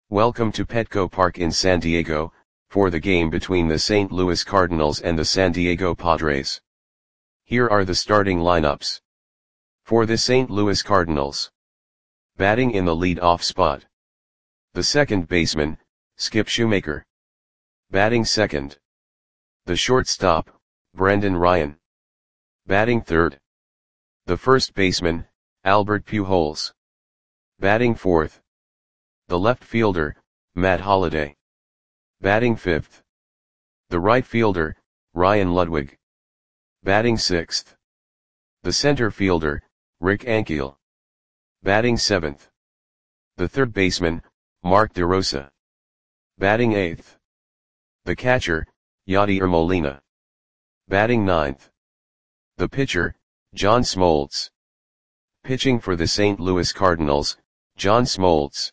Welcome to Petco Park in San Diego, for the game between the St. Louis Cardinals and the San Diego Padres. Here are the starting lineups. For the St. Louis Cardinals. Batting in the lead-off spot. The second baseman, Skip Shoemaker. Batting second. The shortstop, Brendan Ryan. Batting third. The first baseman, Albert Pujols. Batting fourth. The left fielder, Matt Holliday. Batting fifth. The right fielder, Ryan Ludwig. Batting sixth. The center fielder, Rick Ankiel. Batting seventh. The third baseman, Mark DeRosa. Batting eighth. The catcher, Yadier Molina. Batting ninth. The pitcher, John Smoltz. Pitching for the St. Louis Cardinals, John Smoltz.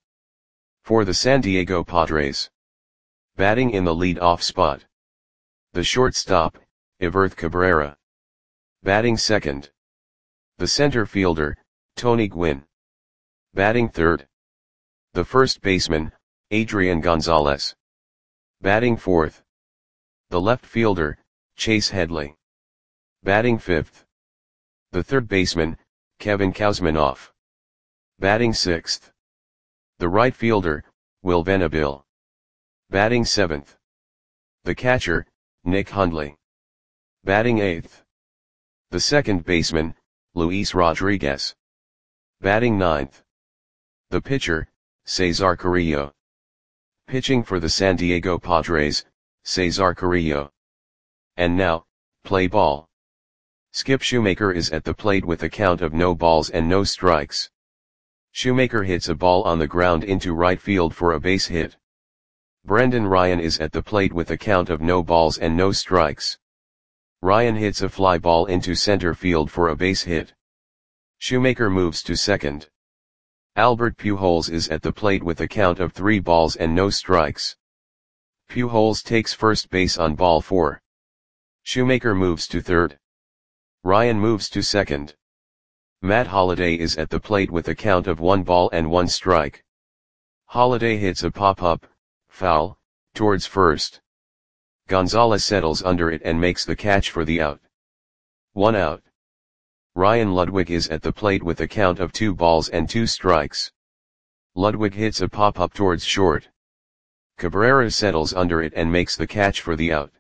For the San Diego Padres. Batting in the lead-off spot. The shortstop, Everth Cabrera. Batting second. The center fielder, Tony Gwynn. Batting third. The first baseman, Adrian Gonzalez. Batting fourth. The left fielder, Chase Headley. Batting fifth. The third baseman, Kevin Kuzminoff. Batting sixth. The right fielder, Will Venable. Batting seventh. The catcher, Nick Hundley. Batting eighth. The second baseman, Luis Rodriguez. Batting ninth. The pitcher, Cesar Carrillo. Pitching for the San Diego Padres, Cesar Carrillo. And now, play ball. Skip Shoemaker is at the plate with a count of no balls and no strikes. Shoemaker hits a ball on the ground into right field for a base hit. Brendan Ryan is at the plate with a count of no balls and no strikes. Ryan hits a fly ball into center field for a base hit. Shoemaker moves to second. Albert Pujols is at the plate with a count of 3 balls and no strikes. Pujols takes first base on ball 4. Shoemaker moves to third. Ryan moves to second. Matt Holliday is at the plate with a count of 1 ball and 1 strike. Holliday hits a pop-up, foul, towards first. Gonzalez settles under it and makes the catch for the out. 1 out. Ryan Ludwig is at the plate with a count of 2 balls and 2 strikes. Ludwig hits a pop-up towards short. Cabrera settles under it and makes the catch for the out.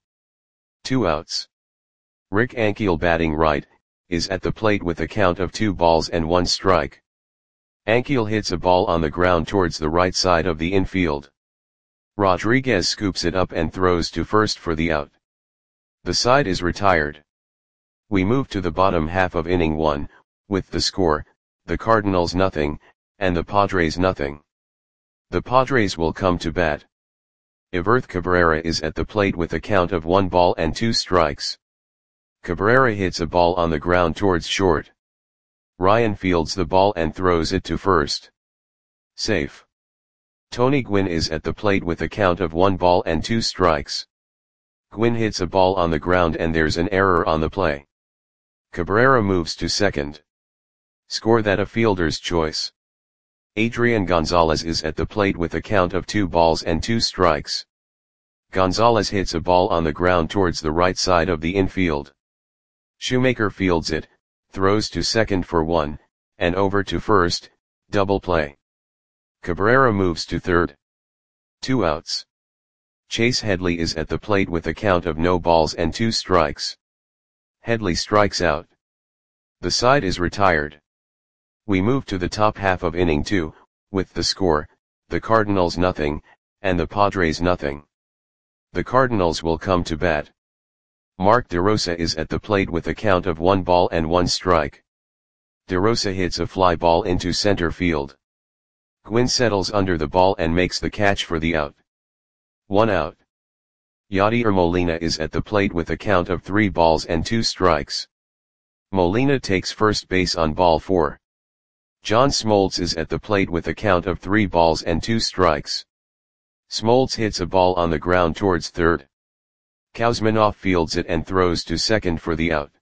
2 outs. Rick Ankiel batting right, is at the plate with a count of 2 balls and 1 strike. Ankiel hits a ball on the ground towards the right side of the infield. Rodriguez scoops it up and throws to first for the out. The side is retired. We move to the bottom half of inning 1, with the score, the Cardinals nothing, and the Padres nothing. The Padres will come to bat. Everth Cabrera is at the plate with a count of 1 ball and 2 strikes. Cabrera hits a ball on the ground towards short. Ryan fields the ball and throws it to first. Safe. Tony Gwynn is at the plate with a count of 1 ball and 2 strikes. Gwynn hits a ball on the ground and there's an error on the play. Cabrera moves to second. Score that a fielder's choice. Adrian Gonzalez is at the plate with a count of 2 balls and 2 strikes. Gonzalez hits a ball on the ground towards the right side of the infield. Shoemaker fields it, throws to second for 1, and over to first, double play. Cabrera moves to third. 2 outs. Chase Headley is at the plate with a count of no balls and 2 strikes. Headley strikes out. The side is retired. We move to the top half of inning 2, with the score, the Cardinals nothing, and the Padres nothing. The Cardinals will come to bat. Mark DeRosa is at the plate with a count of 1 ball and 1 strike. DeRosa hits a fly ball into center field. Gwynn settles under the ball and makes the catch for the out. 1 out. Yadier Molina is at the plate with a count of 3 balls and 2 strikes. Molina takes first base on ball 4. John Smoltz is at the plate with a count of 3 balls and 2 strikes. Smoltz hits a ball on the ground towards third. Kuzminoff fields it and throws to second for the out.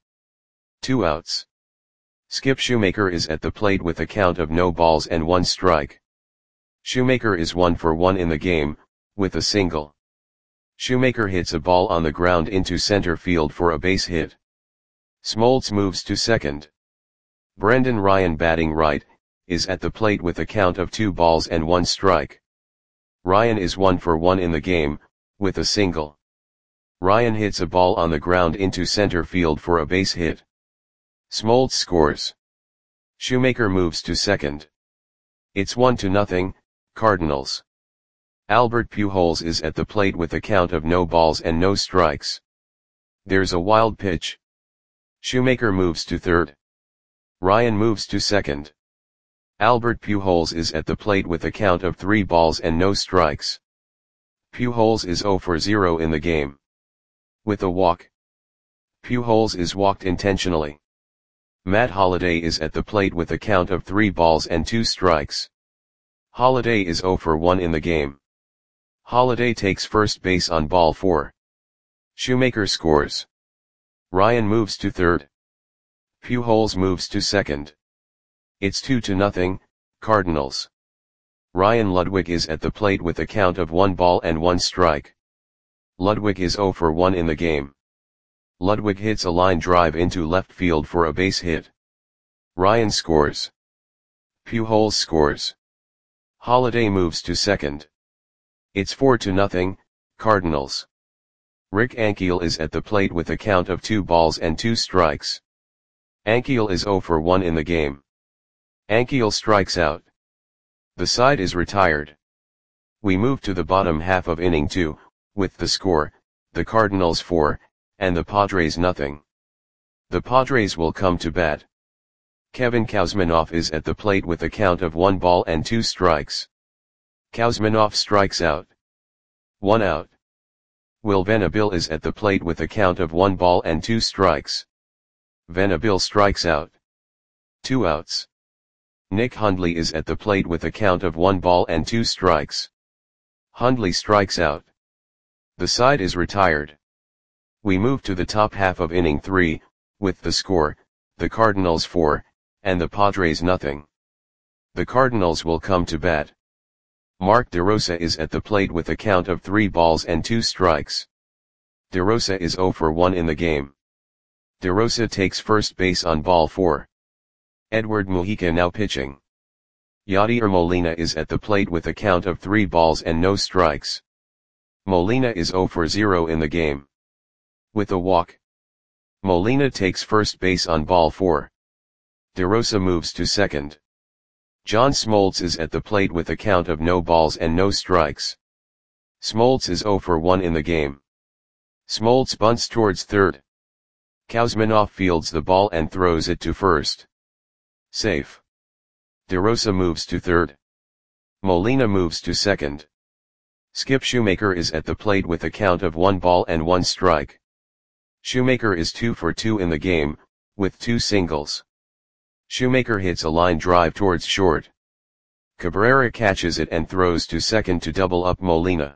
2 outs. Skip Shoemaker is at the plate with a count of no balls and 1 strike. Shoemaker is 1 for 1 in the game, with a single. Shoemaker hits a ball on the ground into center field for a base hit. Smoltz moves to second. Brendan Ryan, batting right, is at the plate with a count of 2 balls and 1 strike. Ryan is 1 for 1 in the game, with a single. Ryan hits a ball on the ground into center field for a base hit. Smoltz scores. Shoemaker moves to second. It's 1-0, Cardinals. Albert Pujols is at the plate with a count of no balls and no strikes. There's a wild pitch. Shoemaker moves to third. Ryan moves to second. Albert Pujols is at the plate with a count of 3 balls and no strikes. Pujols is 0 for 0 in the game. With a walk. Pujols is walked intentionally. Matt Holliday is at the plate with a count of 3 balls and 2 strikes. Holliday is 0 for 1 in the game. Holliday takes first base on ball 4. Shoemaker scores. Ryan moves to third. Pujols moves to second. It's 2-0, Cardinals. Ryan Ludwig is at the plate with a count of 1 ball and 1 strike. Ludwig is 0 for 1 in the game. Ludwig hits a line drive into left field for a base hit. Ryan scores. Pujols scores. Holliday moves to second. It's 4-0, Cardinals. Rick Ankiel is at the plate with a count of 2 balls and 2 strikes. Ankiel is 0 for 1 in the game. Ankiel strikes out. The side is retired. We move to the bottom half of inning 2, with the score, the Cardinals 4, and the Padres nothing. The Padres will come to bat. Kevin Kuzminoff is at the plate with a count of 1 ball and 2 strikes. Kuzminoff strikes out. 1 out. Will Venable is at the plate with a count of 1 ball and 2 strikes. Venable strikes out. 2 outs. Nick Hundley is at the plate with a count of 1 ball and 2 strikes. Hundley strikes out. The side is retired. We move to the top half of inning 3, with the score, the Cardinals 4, and the Padres nothing. The Cardinals will come to bat. Mark DeRosa is at the plate with a count of 3 balls and 2 strikes. DeRosa is 0 for 1 in the game. DeRosa takes first base on ball 4. Edward Mujica now pitching. Yadier Molina is at the plate with a count of 3 balls and no strikes. Molina is 0 for 0 in the game. With a walk. Molina takes first base on ball 4. DeRosa moves to second. John Smoltz is at the plate with a count of no balls and no strikes. Smoltz is 0 for 1 in the game. Smoltz bunts towards third. Kuzminoff fields the ball and throws it to first. Safe. DeRosa moves to third. Molina moves to second. Skip Shoemaker is at the plate with a count of 1 ball and 1 strike. Shoemaker is 2 for 2 in the game, with 2 singles. Shoemaker hits a line drive towards short. Cabrera catches it and throws to second to double up Molina.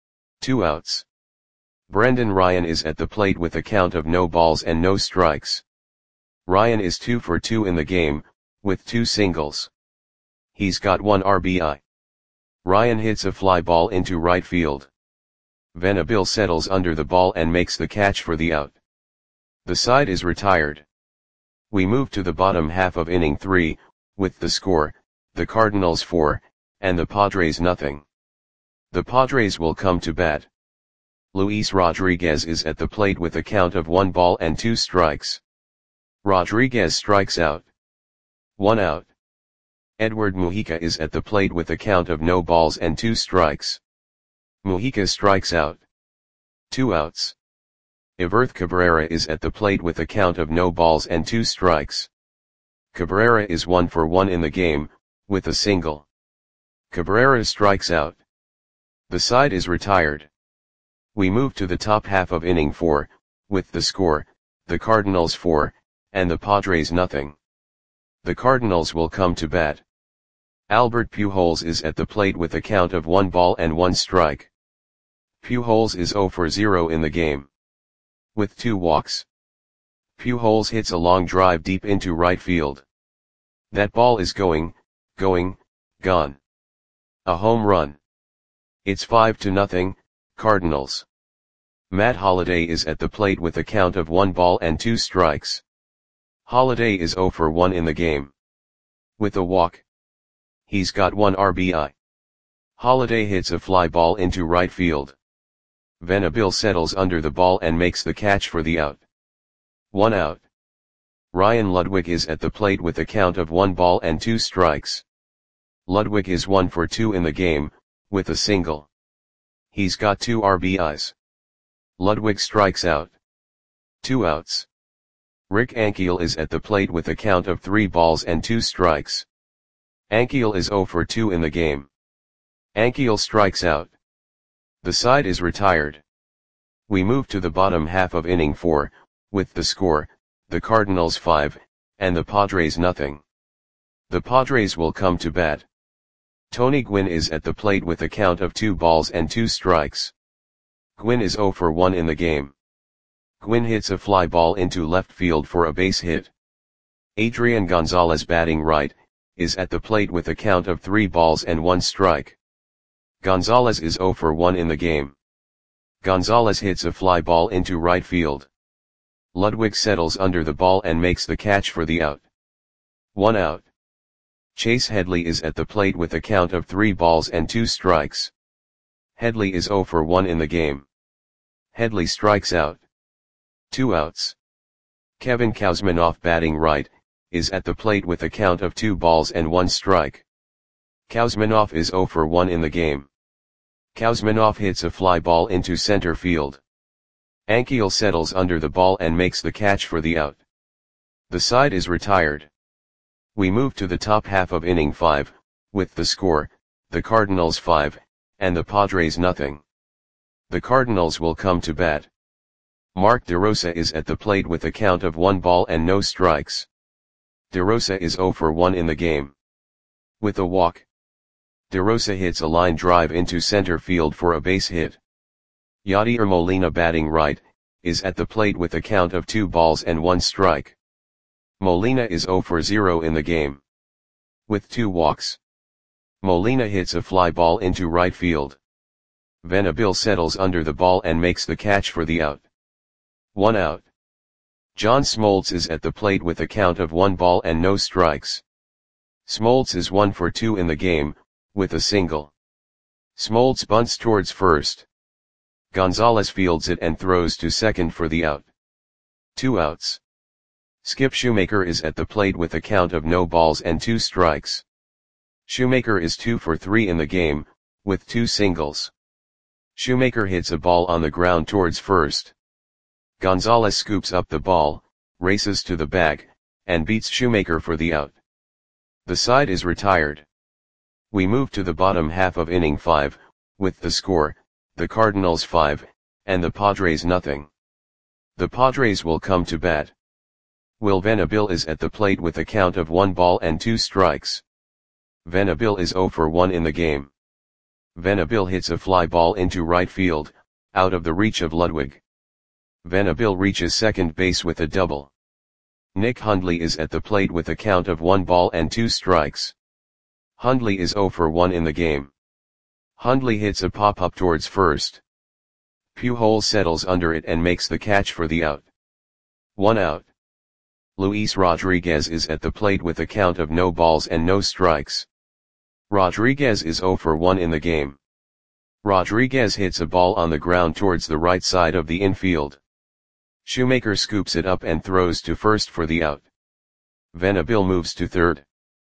2 outs. Brendan Ryan is at the plate with a count of no balls and no strikes. Ryan is 2 for 2 in the game, with 2 singles. He's got 1 RBI. Ryan hits a fly ball into right field. Venable settles under the ball and makes the catch for the out. The side is retired. We move to the bottom half of inning 3, with the score, the Cardinals 4, and the Padres nothing. The Padres will come to bat. Luis Rodriguez is at the plate with a count of 1 ball and 2 strikes. Rodriguez strikes out. 1 out. Edward Mujica is at the plate with a count of no balls and 2 strikes. Mujica strikes out. 2 outs. Everth Cabrera is at the plate with a count of no balls and 2 strikes. Cabrera is 1 for 1 in the game, with a single. Cabrera strikes out. The side is retired. We move to the top half of inning 4, with the score, the Cardinals 4, and the Padres nothing. The Cardinals will come to bat. Albert Pujols is at the plate with a count of 1 ball and 1 strike. Pujols is 0 for 0 in the game. With 2 walks. Pujols hits a long drive deep into right field. That ball is gone. A home run. It's 5-0, Cardinals. Matt Holliday is at the plate with a count of 1 ball and 2 strikes. Holliday is 0 for 1 in the game. With a walk. He's got 1 RBI. Holliday hits a fly ball into right field. Venable settles under the ball and makes the catch for the out. 1 out. Ryan Ludwig is at the plate with a count of 1 ball and 2 strikes. Ludwig is 1 for 2 in the game, with a single. He's got 2 RBIs. Ludwig strikes out. 2 outs. Rick Ankiel is at the plate with a count of 3 balls and 2 strikes. Ankiel is 0 for 2 in the game. Ankiel strikes out. The side is retired. We move to the bottom half of inning 4, with the score, the Cardinals 5, and the Padres nothing. The Padres will come to bat. Tony Gwynn is at the plate with a count of 2 balls and 2 strikes. Gwynn is 0 for 1 in the game. Gwynn hits a fly ball into left field for a base hit. Adrian Gonzalez, batting right, is at the plate with a count of 3 balls and 1 strike. Gonzalez is 0 for 1 in the game. Gonzalez hits a fly ball into right field. Ludwig settles under the ball and makes the catch for the out. 1 out. Chase Headley is at the plate with a count of 3 balls and 2 strikes. Headley is 0 for 1 in the game. Headley strikes out. 2 outs. Kevin Kouzmanoff, batting right, is at the plate with a count of 2 balls and 1 strike. Kouzmanoff is 0 for 1 in the game. Kouzmanoff hits a fly ball into center field. Ankiel settles under the ball and makes the catch for the out. The side is retired. We move to the top half of inning 5, with the score, the Cardinals 5, and the Padres nothing. The Cardinals will come to bat. Mark DeRosa is at the plate with a count of 1 ball and no strikes. DeRosa is 0 for 1 in the game. With a walk. DeRosa hits a line drive into center field for a base hit. Yadier Molina, batting right, is at the plate with a count of 2 balls and 1 strike. Molina is 0 for 0 in the game. With 2 walks. Molina hits a fly ball into right field. Venable settles under the ball and makes the catch for the out. 1 out. John Smoltz is at the plate with a count of 1 ball and no strikes. Smoltz is 1 for 2 in the game, with a single. Smoltz bunts towards first. Gonzalez fields it and throws to second for the out. 2 outs. Skip Shoemaker is at the plate with a count of no balls and 2 strikes. Shoemaker is 2 for 3 in the game, with 2 singles. Shoemaker hits a ball on the ground towards first. Gonzalez scoops up the ball, races to the bag, and beats Shoemaker for the out. The side is retired. We move to the bottom half of inning 5, with the score, the Cardinals 5, and the Padres nothing. The Padres will come to bat. Will Venable is at the plate with a count of 1 ball and 2 strikes. Venable is 0 for 1 in the game. Venable hits a fly ball into right field, out of the reach of Ludwig. Venable reaches second base with a double. Nick Hundley is at the plate with a count of 1 ball and 2 strikes. Hundley is 0 for 1 in the game. Hundley hits a pop-up towards first. Pujols settles under it and makes the catch for the out. 1 out. Luis Rodriguez is at the plate with a count of no balls and no strikes. Rodriguez is 0 for 1 in the game. Rodriguez hits a ball on the ground towards the right side of the infield. Shoemaker scoops it up and throws to first for the out. Venable moves to third.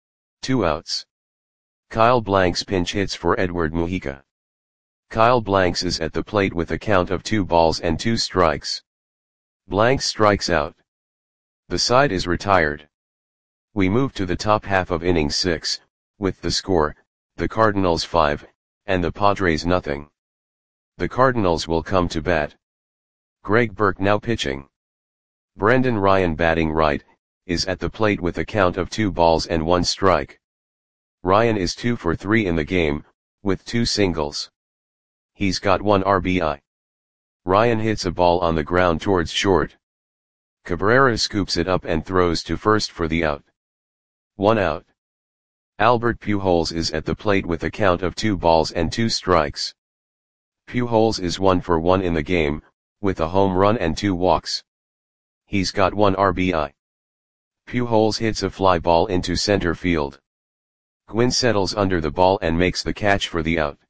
2 outs. Kyle Blanks pinch hits for Edward Mujica. Kyle Blanks is at the plate with a count of 2 balls and 2 strikes. Blanks strikes out. The side is retired. We move to the top half of inning 6, with the score, the Cardinals 5, and the Padres nothing. The Cardinals will come to bat. Greg Burke now pitching. Brendan Ryan, batting right, is at the plate with a count of 2 balls and 1 strike. Ryan is 2 for 3 in the game, with 2 singles. He's got 1 RBI. Ryan hits a ball on the ground towards short. Cabrera scoops it up and throws to first for the out. 1 out. Albert Pujols is at the plate with a count of 2 balls and 2 strikes. Pujols is 1 for 1 in the game, with a home run and 2 walks. He's got 1 RBI. Pujols hits a fly ball into center field. Gwynn settles under the ball and makes the catch for the out.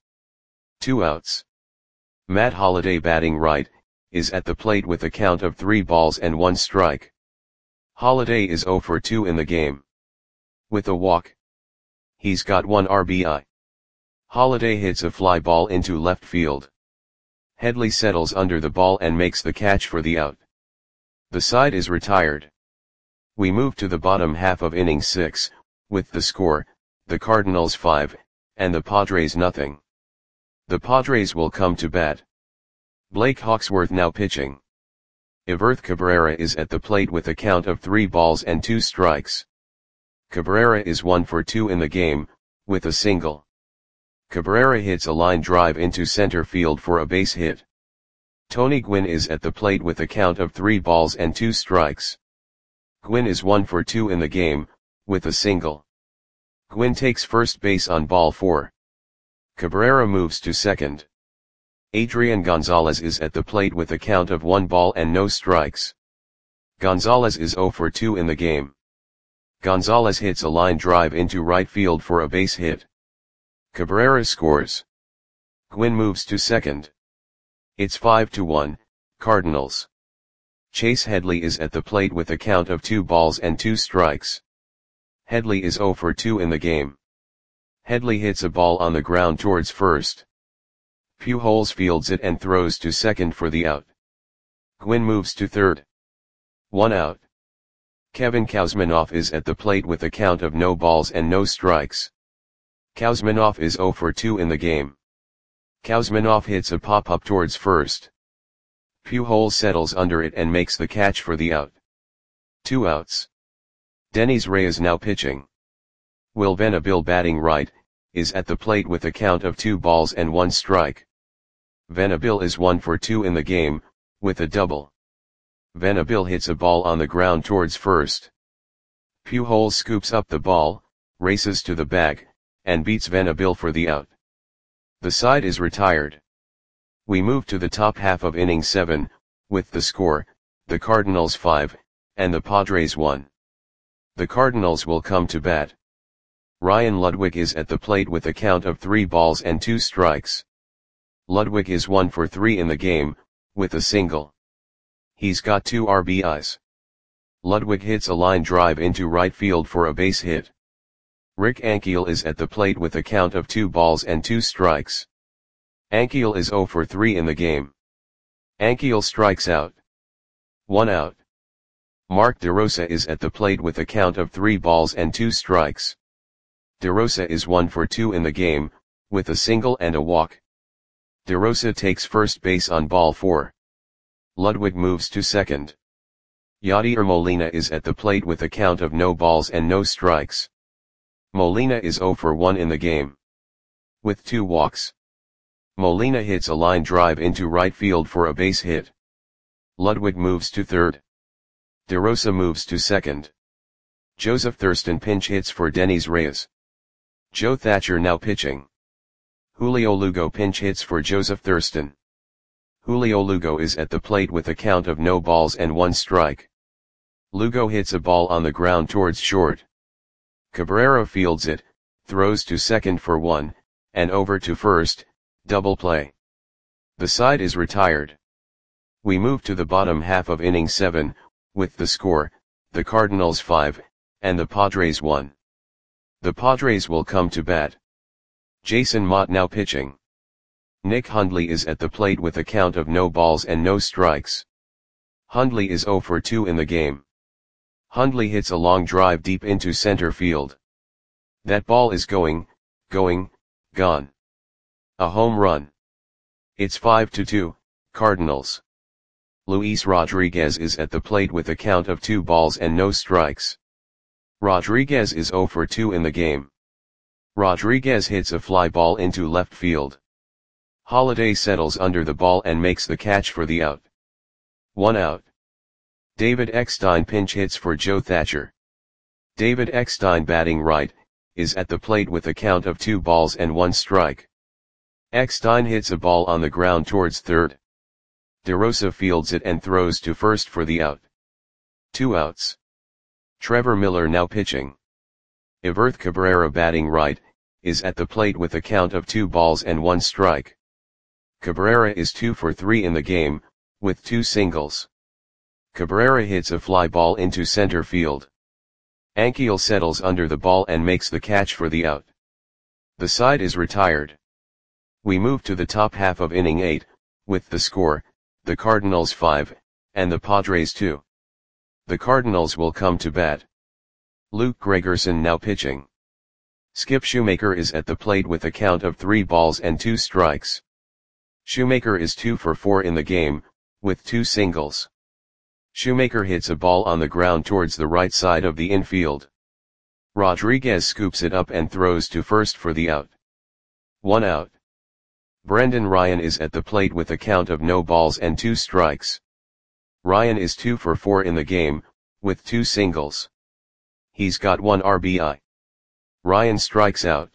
2 outs. Matt Holliday, batting right, is at the plate with a count of 3 balls and 1 strike. Holliday is 0 for 2 in the game. With a walk. He's got 1 RBI. Holliday hits a fly ball into left field. Headley settles under the ball and makes the catch for the out. The side is retired. We move to the bottom half of inning 6, with the score, the Cardinals 5, and the Padres nothing. The Padres will come to bat. Blake Hawksworth now pitching. Everth Cabrera is at the plate with a count of 3 balls and 2 strikes. Cabrera is 1 for 2 in the game, with a single. Cabrera hits a line drive into center field for a base hit. Tony Gwynn is at the plate with a count of 3 balls and 2 strikes. Gwynn is 1 for 2 in the game, with a single. Gwynn takes first base on ball 4. Cabrera moves to second. Adrian Gonzalez is at the plate with a count of 1 ball and no strikes. Gonzalez is 0 for 2 in the game. Gonzalez hits a line drive into right field for a base hit. Cabrera scores. Gwynn moves to second. It's 5-1, Cardinals. Chase Headley is at the plate with a count of 2 balls and 2 strikes. Headley is 0 for 2 in the game. Headley hits a ball on the ground towards first. Pujols fields it and throws to second for the out. Gwynn moves to third. 1 out. Kevin Kuzminoff is at the plate with a count of no balls and no strikes. Kuzminoff is 0 for 2 in the game. Kuzminoff hits a pop-up towards first. Pujols settles under it and makes the catch for the out. 2 outs. Denis Reyes now pitching. Will Venable, batting right, is at the plate with a count of 2 balls and 1 strike. Venable is 1 for 2 in the game, with a double. Venable hits a ball on the ground towards first. Pujols scoops up the ball, races to the bag, and beats Venable for the out. The side is retired. We move to the top half of inning 7, with the score, the Cardinals 5, and the Padres 1. The Cardinals will come to bat. Ryan Ludwig is at the plate with a count of 3 balls and 2 strikes. Ludwig is 1 for 3 in the game, with a single. He's got 2 RBIs. Ludwig hits a line drive into right field for a base hit. Rick Ankiel is at the plate with a count of 2 balls and 2 strikes. Ankiel is 0 for 3 in the game. Ankiel strikes out. 1 out. Mark DeRosa is at the plate with a count of 3 balls and 2 strikes. DeRosa is 1 for 2 in the game, with a single and a walk. DeRosa takes first base on ball 4. Ludwig moves to second. Yadier Molina is at the plate with a count of no balls and no strikes. Molina is 0 for 1 in the game. With 2 walks. Molina hits a line drive into right field for a base hit. Ludwig moves to third. DeRosa moves to second. Joseph Thurston pinch hits for Denis Reyes. Joe Thatcher now pitching. Julio Lugo pinch hits for Joseph Thurston. Julio Lugo is at the plate with a count of no balls and 1 strike. Lugo hits a ball on the ground towards short. Cabrera fields it, throws to second for 1, and over to first, double play. The side is retired. We move to the bottom half of inning 7, with the score, the Cardinals 5, and the Padres 1. The Padres will come to bat. Jason Motte now pitching. Nick Hundley is at the plate with a count of no balls and no strikes. Hundley is 0 for 2 in the game. Hundley hits a long drive deep into center field. That ball is gone. A home run. It's 5-2, Cardinals. Luis Rodriguez is at the plate with a count of 2 balls and no strikes. Rodriguez is 0 for 2 in the game. Rodriguez hits a fly ball into left field. Holliday settles under the ball and makes the catch for the out. 1 out. David Eckstein pinch hits for Joe Thatcher. David Eckstein, batting right, is at the plate with a count of 2 balls and 1 strike. Eckstein hits a ball on the ground towards third. DeRosa fields it and throws to first for the out. 2 outs. Trevor Miller now pitching. Everth Cabrera batting right, is at the plate with a count of 2 balls and 1 strike. Cabrera is 2 for 3 in the game, with 2 singles. Cabrera hits a fly ball into center field. Ankiel settles under the ball and makes the catch for the out. The side is retired. We move to the top half of inning 8, with the score, the Cardinals 5, and the Padres 2. The Cardinals will come to bat. Luke Gregerson now pitching. Skip Shoemaker is at the plate with a count of 3 balls and 2 strikes. Shoemaker is 2 for 4 in the game, with 2 singles. Shoemaker hits a ball on the ground towards the right side of the infield. Rodriguez scoops it up and throws to first for the out. 1 out. Brendan Ryan is at the plate with a count of no balls and 2 strikes. Ryan is 2 for 4 in the game, with 2 singles. He's got 1 RBI. Ryan strikes out.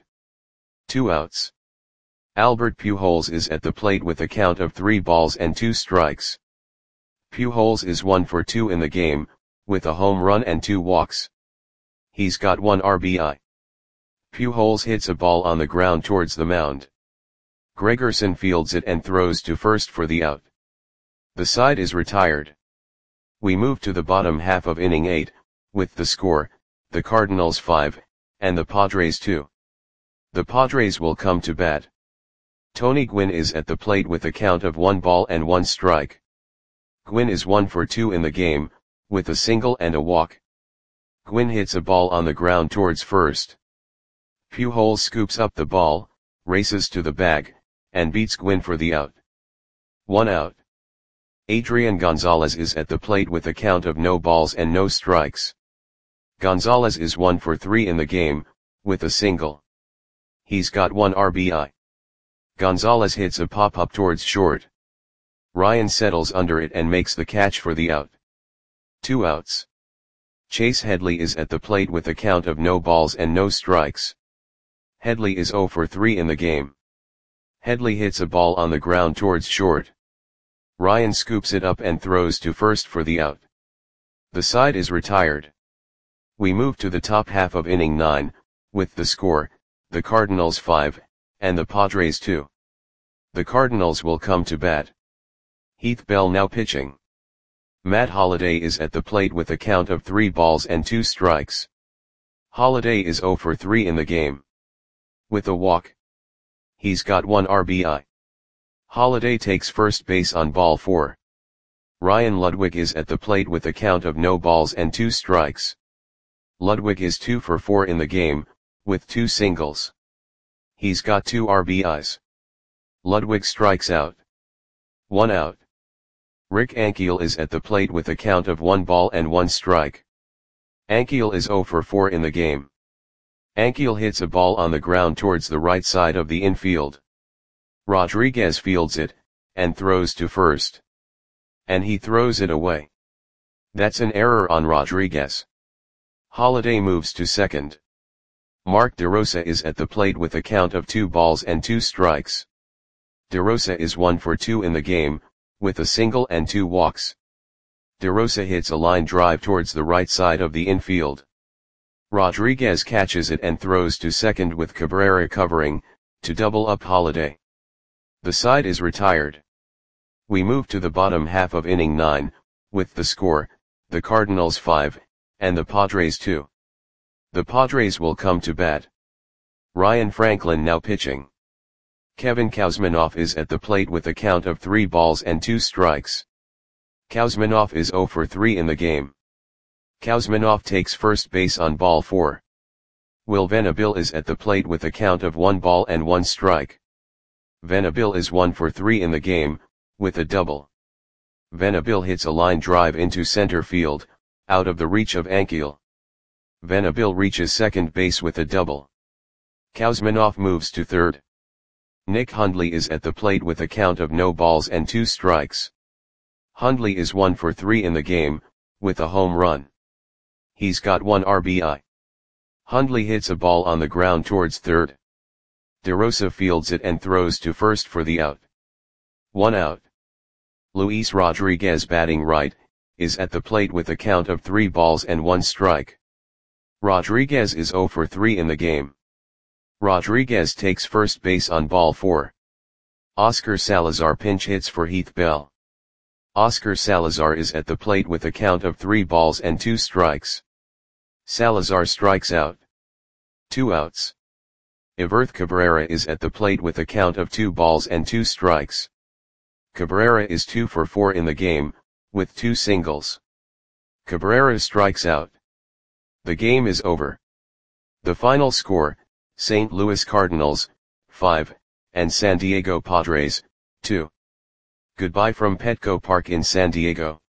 2 outs. Albert Pujols is at the plate with a count of 3 balls and 2 strikes. Pujols is 1 for 2 in the game, with a home run and 2 walks. He's got 1 RBI. Pujols hits a ball on the ground towards the mound. Gregerson fields it and throws to first for the out. The side is retired. We move to the bottom half of inning 8, with the score, the Cardinals 5, and the Padres 2. The Padres will come to bat. Tony Gwynn is at the plate with a count of 1 ball and 1 strike. Gwynn is 1 for 2 in the game, with a single and a walk. Gwynn hits a ball on the ground towards first. Pujols scoops up the ball, races to the bag, and beats Gwynn for the out. 1 out. Adrian Gonzalez is at the plate with a count of no balls and no strikes. Gonzalez is 1 for 3 in the game, with a single. He's got 1 RBI. Gonzalez hits a pop-up towards short. Ryan settles under it and makes the catch for the out. 2 outs. Chase Headley is at the plate with a count of no balls and no strikes. Headley is 0 for 3 in the game. Headley hits a ball on the ground towards short. Ryan scoops it up and throws to first for the out. The side is retired. We move to the top half of inning 9, with the score, the Cardinals 5, and the Padres 2. The Cardinals will come to bat. Heath Bell now pitching. Matt Holliday is at the plate with a count of 3 balls and 2 strikes. Holliday is 0 for 3 in the game. With a walk. He's got 1 RBI. Holliday takes first base on ball 4. Ryan Ludwig is at the plate with a count of no balls and 2 strikes. Ludwig is 2 for 4 in the game, with 2 singles. He's got 2 RBIs. Ludwig strikes out. 1 out. Rick Ankiel is at the plate with a count of 1 ball and 1 strike. Ankiel is 0 for 4 in the game. Ankiel hits a ball on the ground towards the right side of the infield. Rodriguez fields it, and throws to first. And he throws it away. That's an error on Rodriguez. Holliday moves to second. Mark DeRosa is at the plate with a count of 2 balls and 2 strikes. DeRosa is 1 for 2 in the game, with a single and 2 walks. DeRosa hits a line drive towards the right side of the infield. Rodriguez catches it and throws to second with Cabrera covering, to double up Holliday. The side is retired. We move to the bottom half of inning 9, with the score, the Cardinals 5, and the Padres 2. The Padres will come to bat. Ryan Franklin now pitching. Kevin Kouzmanoff is at the plate with a count of 3 balls and 2 strikes. Kouzmanoff is 0 for 3 in the game. Kouzmanoff takes first base on ball 4. Will Venable is at the plate with a count of 1 ball and 1 strike. Venable is 1 for 3 in the game, with a double. Venable hits a line drive into center field, out of the reach of Ankiel. Venable reaches second base with a double. Kouzmanoff moves to third. Nick Hundley is at the plate with a count of no balls and 2 strikes. Hundley is 1 for 3 in the game, with a home run. He's got 1 RBI. Hundley hits a ball on the ground towards third. De Rosa fields it and throws to first for the out. 1 out. Luis Rodriguez, batting right, is at the plate with a count of 3 balls and 1 strike. Rodriguez is 0 for 3 in the game. Rodriguez takes first base on ball 4. Oscar Salazar pinch hits for Heath Bell. Oscar Salazar is at the plate with a count of 3 balls and 2 strikes. Salazar strikes out. 2 outs. Everth Cabrera is at the plate with a count of 2 balls and 2 strikes. Cabrera is 2 for 4 in the game, with 2 singles. Cabrera strikes out. The game is over. The final score, St. Louis Cardinals, 5, and San Diego Padres, 2. Goodbye from Petco Park in San Diego.